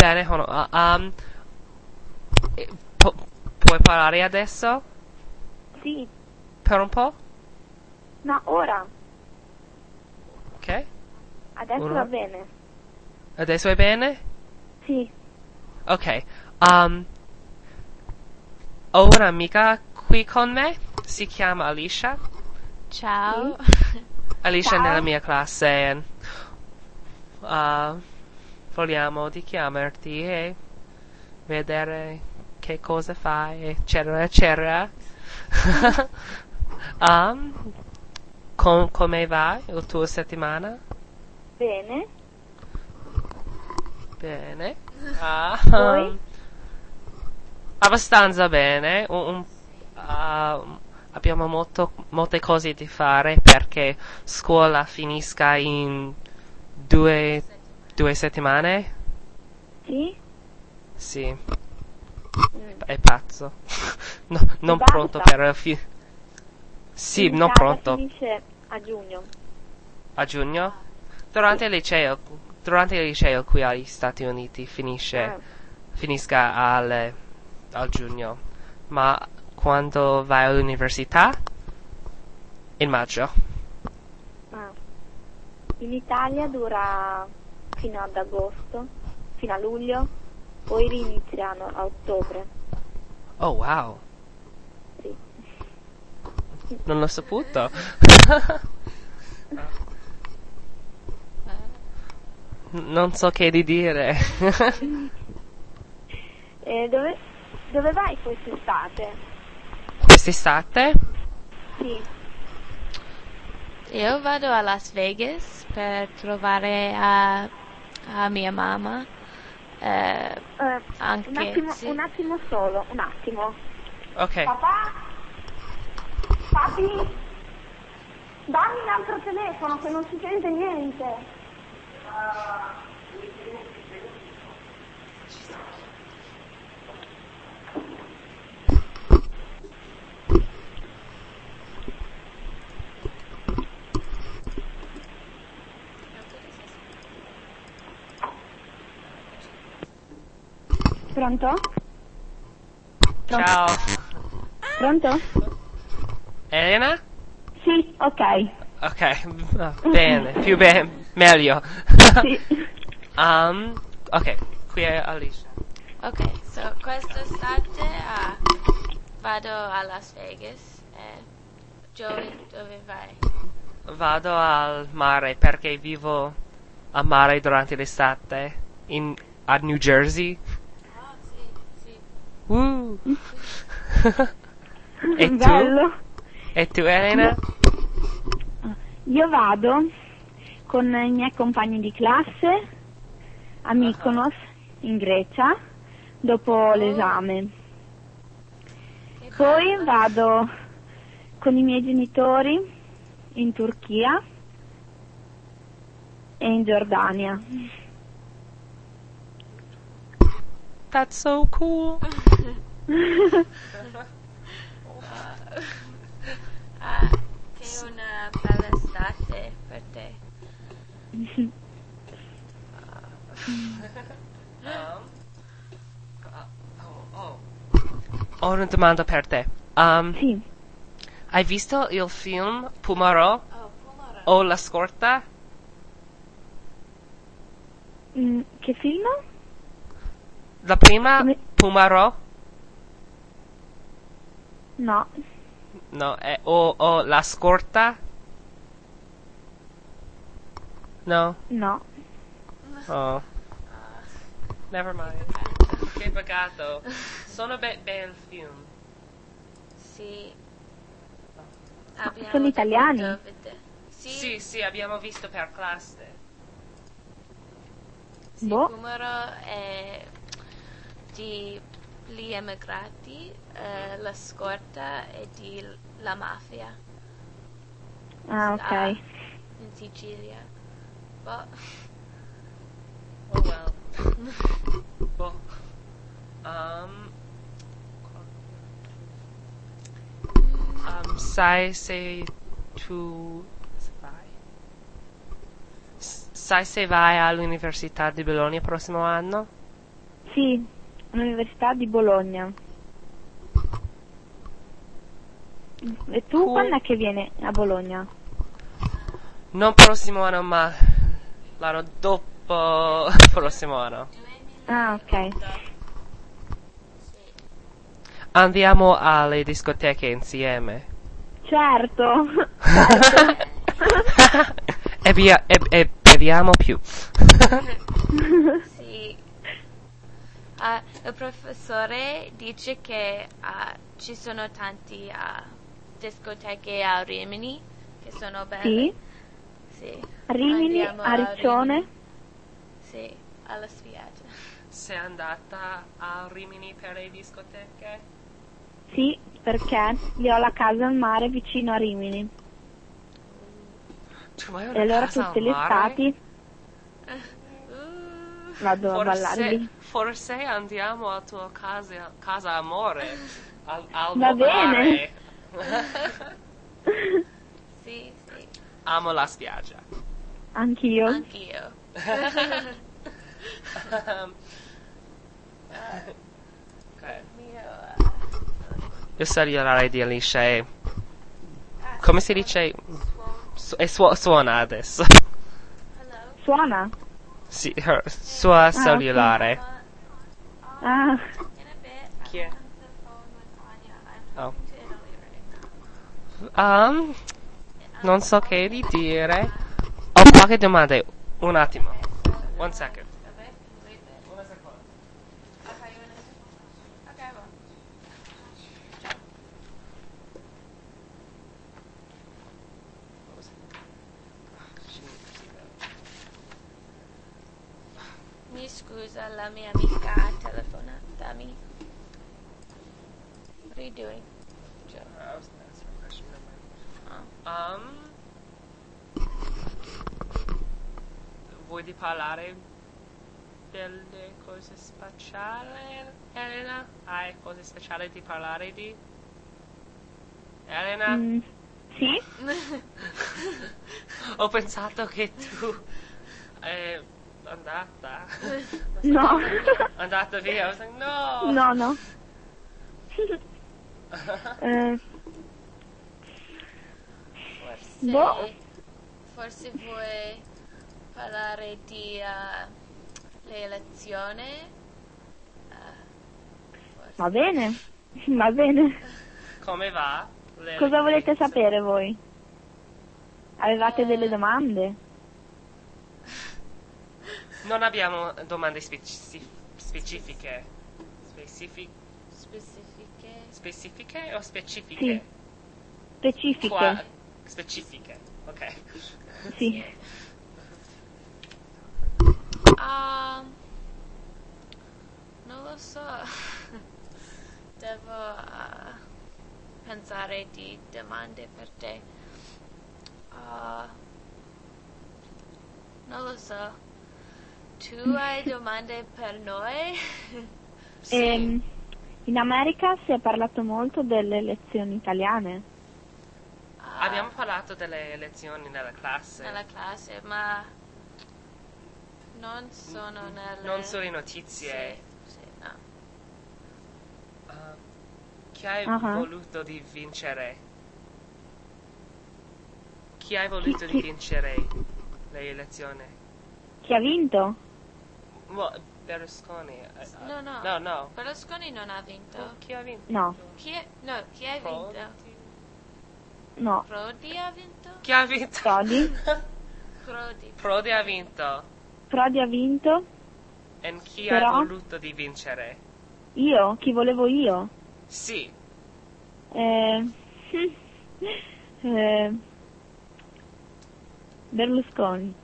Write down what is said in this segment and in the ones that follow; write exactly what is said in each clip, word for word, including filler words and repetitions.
Bene, Hono, uh, um, eh, pu- puoi parlare adesso? Sì. Per un po'? No, ora. Ok. Adesso Uno. va bene. Adesso è bene? Sì. Ok. Um, ho un'amica qui con me, si chiama Alicia. Ciao. Alicia Ciao. è nella mia classe. e, uh, vogliamo di chiamarti e vedere che cosa fai, eccetera, eccetera. um, com- come va la tua settimana? Bene. Bene. Ah, Voi? um, abbastanza bene. Un, un- uh, abbiamo molto, molte cose da fare perché scuola finisca in due, due settimane. Sì? Sì, Mm. è pazzo. No, non Basta. pronto per il fi- Sì, non L'Italia pronto. finisce a giugno. A giugno? Durante il liceo, durante il liceo qui agli Stati Uniti finisce, Ah. finisca al, al giugno. Ma quando vai all'università? In maggio. Ah. In Italia dura fino ad agosto, fino a luglio, poi riniziano a ottobre. Oh wow, Sì. non l'ho saputo. Non so che di dire. E dove, dove vai quest'estate? Quest'estate? Sì. Io vado a Las Vegas per trovare a, a mia mamma. Eh, Eh, Anche, un attimo, sì. un attimo solo, un attimo. Ok. Papà? Papi? Dammi un altro telefono che non si sente niente. Pronto? Pronto? Ciao. Pronto? Elena? Sì, ok. Ok, ah, bene, più bene, meglio. Sì. um, ok, qui è Alicia. ok, so quest'estate ah, vado a Las Vegas. Eh, Joey, dove vai? Vado al mare perché vivo a mare durante l'estate in, a New Jersey. Ah, sì, sì. Uh. E tu? Bello. E tu, Elena? Io vado con i miei compagni di classe a Mykonos, in Grecia, dopo l'esame. Che Poi bello. vado con i miei genitori in Turchia e in Giordania. That's so cool. Ah, che è una bella estate per te. Ho una domanda per te. Um, Sì. hai visto il film Pomarò Oh, Pomara. o La Scorta? Mm, che film? La prima, Come- Pomarò? No. No, è, o, o La Scorta? No? No. Oh. Never mind. Che peccato. Sono be- bel film. Sì. Abbiamo Sono italiani? dovuto vedere- Sì, Sì, sì, abbiamo visto per classe. sì, Boh. Pomara è di gli emigrati, eh, la scorta è di l- la mafia. Ah, Sta ok. in Sicilia. Boh. Oh well. Boh. Um, um, sai se tu vai? S- sai se vai all'Università di Bologna il prossimo anno? Sì, all'Università di Bologna. E tu Cool. quando è che vieni a Bologna? Non prossimo anno, ma l'anno dopo prossimo anno. Ah, ok. Andiamo alle discoteche insieme. Certo, certo. e, via, e, e beviamo più. Sì. Ah, il professore dice che ah, ci sono tanti ah, discoteche a Rimini che sono belle. Sì, Sì. Rimini, Andiamo a a Riccione. Rimini. Sì, alla spiaggia. Sei andata a Rimini per le discoteche? Sì, perché lì ho la casa al mare vicino a Rimini. Tu hai E una allora casa tutte al le mare? estati Uh, vado a ballare Forse, lì. forse andiamo a tua casa, casa amore, al, al Va bene. mare. sì, sì. Amo la spiaggia. Anch'io. Anch'io. Ok. Mio, Il cellulare di Alice, come si dice? Su- è su- suona adesso. hello. Suona? Sì, her, sua cellulare. Ah, In a bit, Chi è? I'm on the phone with Anya. I'm Oh. talking to Italy right now. Um, non so che di dire. Ho qualche domanda. Un attimo. One second. Okay, wait a bit. Una seconda. Okay, you wanna? Okay, well. Mi scusa, la mia amica ha telefonatami. What are you doing? Joe? I was gonna answer a question, never mind. Oh. Um, vuoi di parlare delle cose speciali, Elena? Hai cose speciali di parlare di? Elena? mm, sì? Ho pensato che tu è andata. No. Andata via. I was like, no. No, no. Eh, Forse, Boh. forse vuoi parlare di uh, le elezioni? Uh, forse. va bene, va bene. Come va? Le- Cosa volete sapere voi? Avevate Eh. delle domande? Non abbiamo domande speci- specifiche. Specific- Specifiche? specifiche o specifiche? Sì. Specifiche? Qua- specifiche, ok. Sì. Um, non lo so. Devo uh, pensare di domande per te. Uh, non lo so. Tu hai domande per noi? Sì. Ehm, in America si è parlato molto delle elezioni italiane. Uh, Abbiamo parlato delle elezioni nella classe. nella classe, ma non sono nelle... Non sulle notizie. Sì, sì, no. Uh, chi hai Ah. voluto di vincere? Chi hai voluto Chi- di chi- vincere le elezioni? Chi ha vinto? Well, Berlusconi. eh, No, no. No, no. Berlusconi non ha vinto. Chi ha vinto? No, Chi è? No, chi ha Prodi? vinto? no. Prodi ha vinto? Chi ha vinto? Prodi? Prodi. Prodi ha vinto. Prodi ha vinto? E chi Però? ha voluto di vincere? Io? Chi volevo io? Sì. Eh, eh, Berlusconi.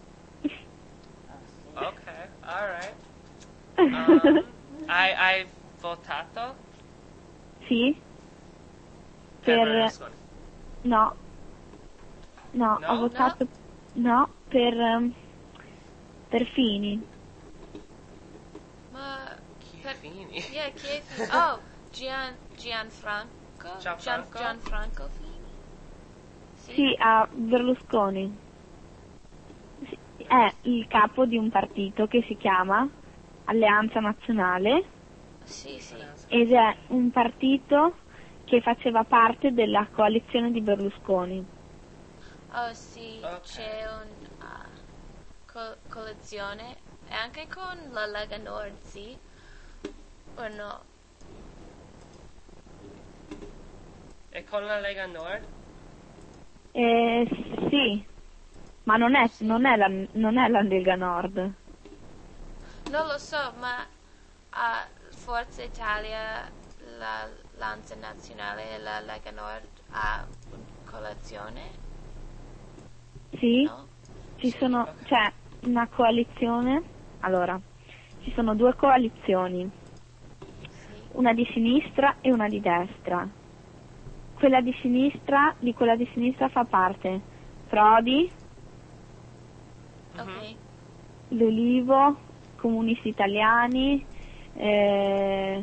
Ok, alright. Um, hai, hai votato Sì? per Per... Berlusconi? No. No, No? ho votato... No, per... ehm, per Fini. Ma Chi per- Fini? yeah, chi è Fini? Oh, Gian, Gianfranco? Gianfranco? Gian, Gianfranco Fini? Sì, a Berlusconi. Sì, è il capo di un partito che si chiama Alleanza Nazionale Sì, sì. ed è un partito che faceva parte della coalizione di Berlusconi. Oh sì, Ok. c'è un ah, co- coalizione e anche con la Lega Nord, sì? O no? E con la Lega Nord? Eh, sì, ma non è, non è la, non è la Lega Nord. Non lo so, ma ah, Forza Italia, la l'Alleanza Nazionale e la Lega Nord ha una coalizione? Sì, No? ci Sì, sono, ok. c'è una coalizione, allora, ci sono due coalizioni, Sì. una di sinistra e una di destra. Quella di sinistra, di quella di sinistra fa parte Prodi, Mhm. Ok. l'Ulivo, Comunisti Italiani, eh,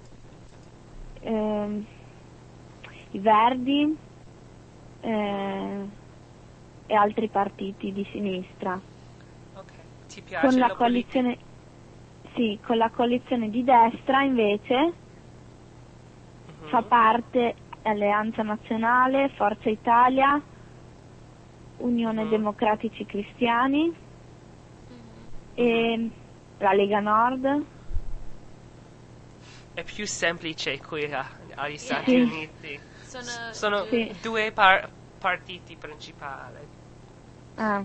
ehm, i Verdi eh, e altri partiti di sinistra. Ok. Ti Con piace la la politica? coalizione, sì, con la coalizione di destra invece Mhm. fa parte Alleanza Nazionale, Forza Italia, Unione Mhm. Democratici Cristiani Mhm. e la Lega Nord. È più semplice qui a- agli Stati Sì. Uniti. Sono, S- sono due. Sì. due par- partiti principali. Ah,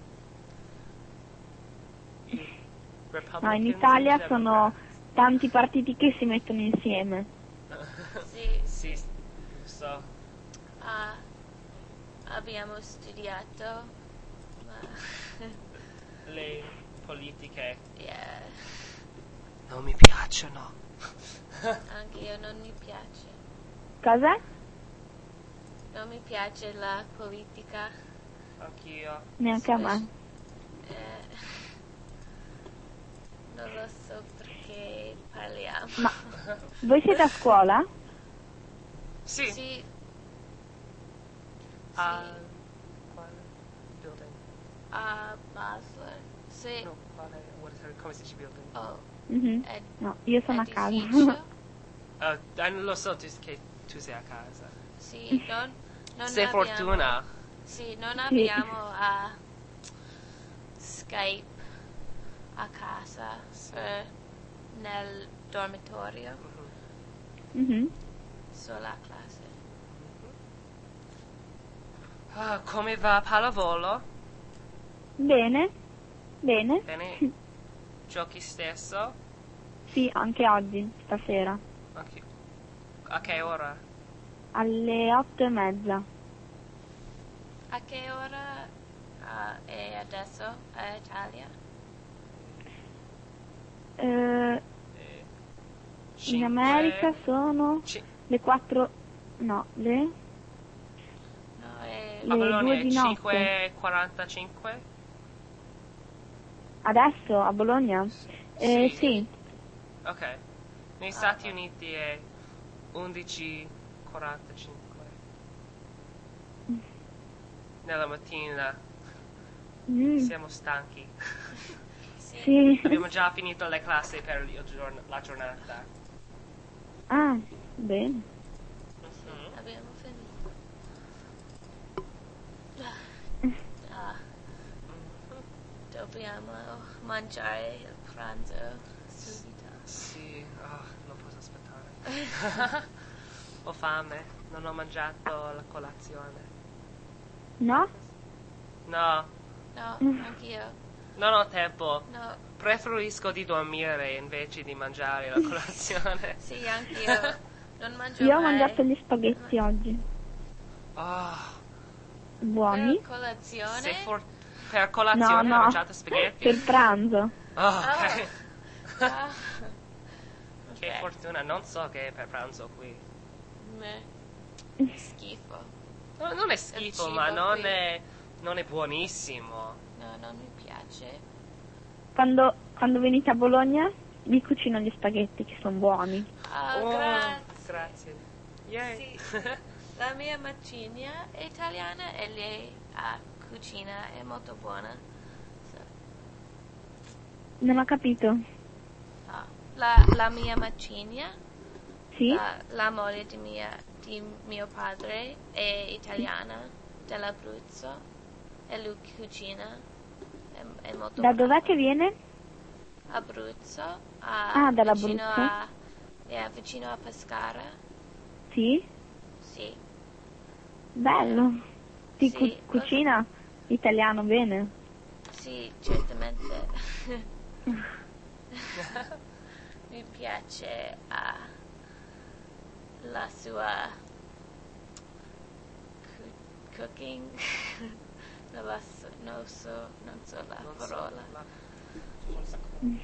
I no, Republicans in e i Italia sono Democrats. tanti partiti che si mettono insieme. Sì. Sì, lo so. Ah, abbiamo studiato, ma Le politiche yeah, non mi piacciono. anche io non mi piace. Cos'è? Non mi piace la politica. Anch'io. Neanche a me. spec- eh, non lo so perché parliamo. Ma voi siete a scuola? Sì. Sì, A quale building? a Basler. Sì. No, quale, what is her, come si dice building? Oh, Mhm. ed- No, io sono a casa. edificio? Uh, eh, non lo so tu, che tu sei a casa. Sì, non, non Sei abbiamo, fortuna. Sì, non Sì. abbiamo ah, Skype a casa Sì. eh, nel dormitorio, Mhm. Mhm. solo a classe. Ah, come va pallavolo? Bene, bene. Bene. Giochi stesso? Sì, anche oggi, stasera, Anche- A che ora? alle otto e mezza. A che ora ah, è adesso a Italia? Eh, Eh, in cinque- America sono ci- le quattro, no, le, No, è a le Bologna due è di notte. cinque e quarantacinque? Adesso a Bologna? Eh, Sì. sì, Ok. Negli Ah, Stati ok. Uniti è undici e quarantacinque. Nella mattina. Mm, Siamo stanchi. sì, sì. Abbiamo già finito le classi per il giorn- la giornata. Ah, bene. Mhm. abbiamo finito. Ah, dobbiamo mangiare il pranzo subito. Sì, ah, non posso aspettare. Ho fame, non ho mangiato la colazione. No? No, No, Mm. anch'io. non ho tempo. No, Preferisco di dormire invece di mangiare la colazione. sì, anch'io. Non mangio Io ho mai. mangiato gli spaghetti oggi. Ah, Buoni? Per colazione? sei for- per colazione No, hai no, mangiato spaghetti? per pranzo. Oh, ok. Ah. Che Ok. fortuna, non so che è per pranzo qui. Meh, schifo. No, non è schifo, cibo ma non qui. è, non è buonissimo. No, non mi piace. Quando, quando venite a Bologna vi cucino gli spaghetti che sono buoni. Ah, Oh, grazie. grazie. Yay. Sì. La mia macigna è italiana e lei a cucina è molto buona. So, Non ho capito. la, la mia macigna, Sì? la, la moglie di, mia, di mio padre, è italiana, dell'Abruzzo, e lui cucina, è, è molto Da brava. dov'è che viene? Abruzzo, a, Ah, vicino dall'Abruzzo? a, yeah, vicino a Pescara, Sì? sì. Bello. Ti Sì, cu- cucina italiano bene? Sì, certamente. Mi piace ah, la sua cu- cooking. non, la so, non so, non so la Non so, parola. la- forse-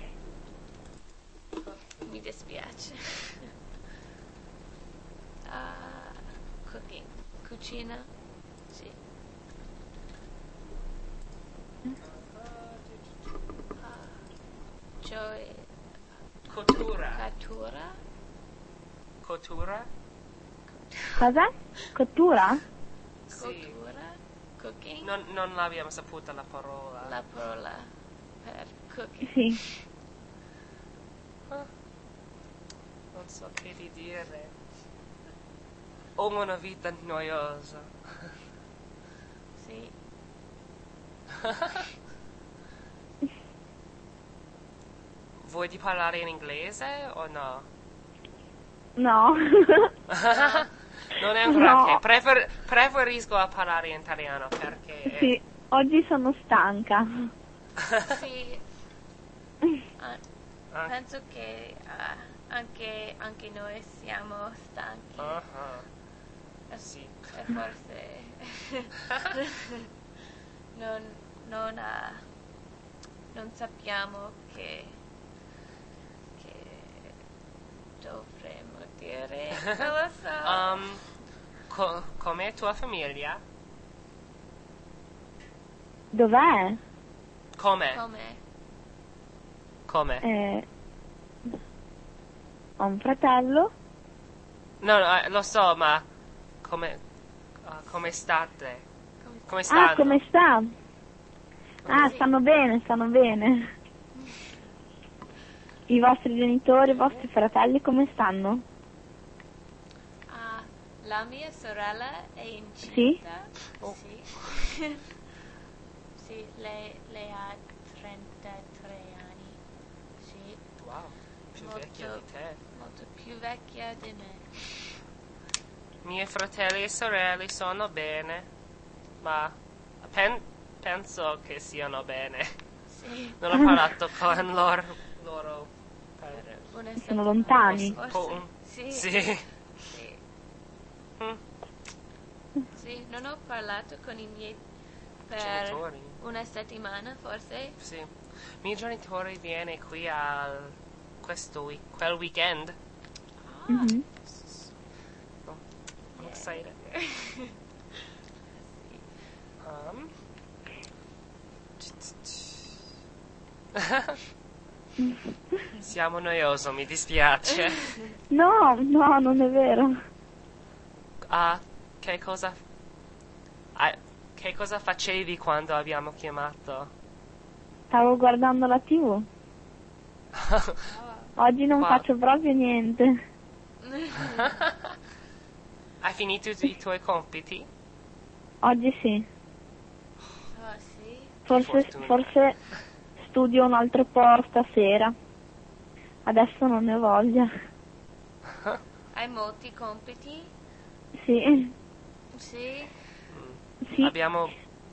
Mi dispiace. Ah, cooking, cucina, sì. Ah, cioè, Cottura. cattura. Cottura? Cosa? Cottura? Sì. Cottura, cooking, Non, non l'abbiamo saputa la parola. la parola per cooking. Sì. Ah, non so che di dire. Ho una vita noiosa. Sì, Vuoi di parlare in inglese o no? No. Non è un No. granché. Prefer- preferisco a parlare in italiano perché... Sì, oggi sono stanca. sì. Ah, Ah, penso che ah, anche, anche noi siamo stanchi ah, e, sì. e forse non, non, ah, non sappiamo che, che dovremmo dire, non lo so. Um, co- com'è tua famiglia? Dov'è? Come? Come? Come? Eh, ho un fratello. No, no, eh, lo so, ma come, ah, come state? Come Come stanno? Ah, come sta? Ah, Sì. stanno bene, stanno bene. I vostri genitori, i vostri fratelli come stanno? Ah, la mia sorella è incinta. Sì? Oh. Sì. Sì, lei, lei ha trentatré anni. Sì, Wow, più Molto. vecchia di te. molto più vecchia di me. Miei fratelli e sorelle sono bene, ma pen- penso che siano bene. Sì, Non ho parlato con loro. loro per per una Sono settimana, lontani. forse. un po'. Sì, Sì. sì, Mm, sì, non ho parlato con i miei per Genitori. una settimana, forse. Sì. I miei genitori viene qui al questo week, quel weekend. Ah, Mhm. Oh, I'm excited. Um. Siamo noioso, mi dispiace. No, no, non è vero. Ah, che cosa ah, che cosa facevi quando abbiamo chiamato? Stavo guardando la tivù. Oggi non Wow. faccio proprio niente. Hai finito i tuoi compiti? Oggi sì. ah, sì. Forse, fortuna. forse studio un altro po' stasera. Adesso non ne ho voglia. Hai molti compiti? Sì, Sì. sì. Abbiamo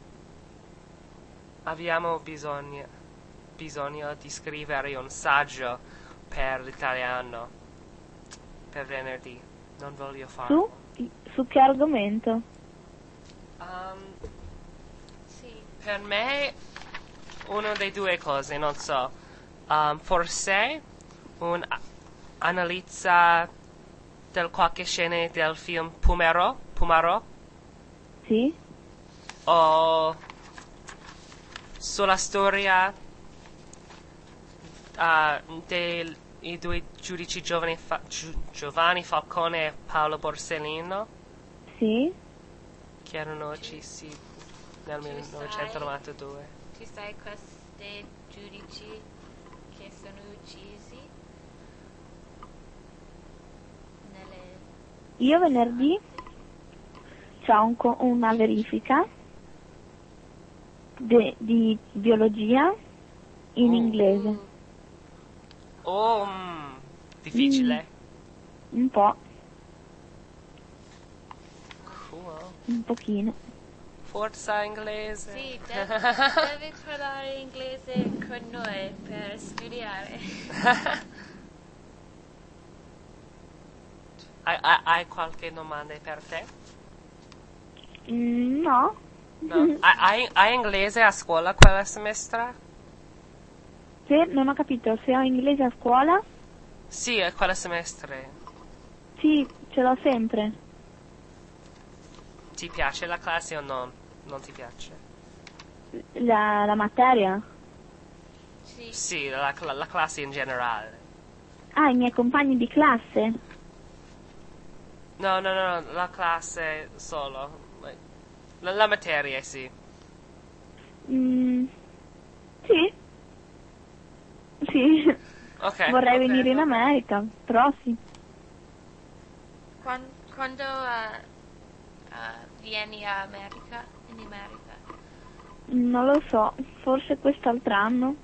abbiamo bisogno bisogno di scrivere un saggio per l'italiano per venerdì. Non voglio farlo. Su? Su che argomento? Um, Sì. per me una delle due cose, non so. Um, forse un a- analizza del qualche scena del film Pumero, Pumaro Sì? o sulla storia uh, dei i due giudici giovani Fa- Giu- Giovanni Falcone e Paolo Borsellino Sì? che erano uccisi nel Ci Io venerdì c'ho un co- una verifica de- di biologia in Oh. inglese. Oh, mm, difficile. Un po', Cool. un pochino. Forza inglese. Sì, de- devi parlare inglese con noi per studiare. hai, hai- hai qualche domanda per te? Mm, no. No? hai, hai- hai inglese a scuola quella semestre? Se non ho capito, se ho inglese a scuola? Sì, è quella semestre. Sì, ce l'ho sempre. Ti piace la classe o no? Non ti piace? La, la materia? Sì, Sì, la, cla- la classe in generale. Ah, i miei compagni di classe? No, no, no, no, la classe solo. La, la materia, sì. Mm, sì. Sì. Ok. Vorrei ok, venire in ok. America, però sì. Quan- quando uh, uh, vieni a America, in America? Non lo so, forse quest'altro anno.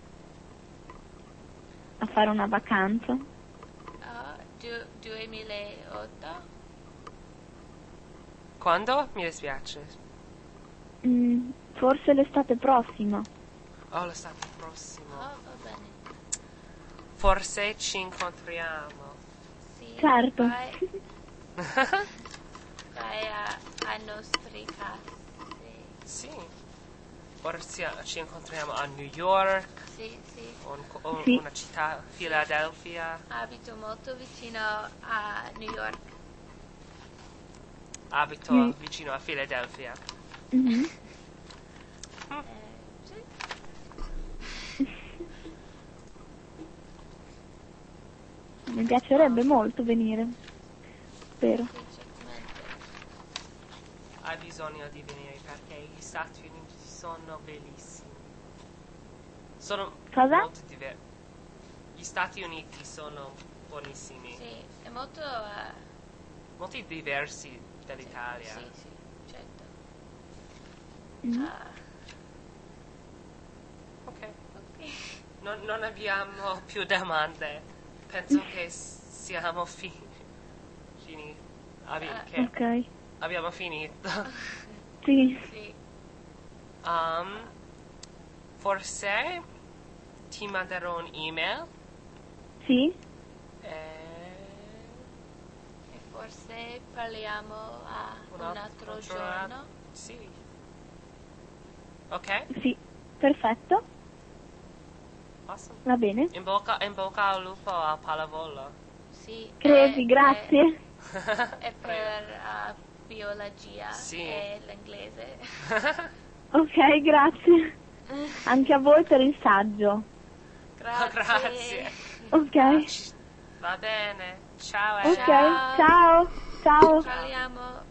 A fare una vacanza. Uh, du- duemilaotto? Quando? Mi dispiace. Mm, forse l'estate prossima. Oh, l'estate prossimo. Oh, va bene. Forse ci incontriamo. Sì, Certo. vai, vai a, ai nostri case. Sì. Forse ci incontriamo a New York, Sì, sì. o in o in Sì. una città, Philadelphia. Abito molto vicino a New York. Abito Mm. vicino a Philadelphia. Mhm. Eh, sì. Mi piacerebbe molto venire. Spero. Sì, certamente. Hai bisogno di venire perché gli Stati Uniti sono bellissimi. Sono Cosa? molto diversi. Gli Stati Uniti sono buonissimi, Sì, è molto... eh, molto diversi dall'Italia. Sì, sì, certo. Mm. Ah, Ok. ok. Non, non abbiamo più domande. Penso che siamo fi- fini- abbi- Ah. che Ok. abbiamo finito. Sì. Sì, Um, forse ti manderò un'email Sì. e e forse parliamo a un altro giorno. Sì. Ok? Sì. Perfetto. Awesome. Va bene. In bocca, in bocca al lupo a pallavolo. Sì, Cresi, e- grazie. E, e per uh, biologia Sì. e l'inglese. Ok, grazie. Anche a voi per il saggio. Grazie. Grazie. Ok. Va bene. Ciao. eh. Ok. Ciao. Ciao. Parliamo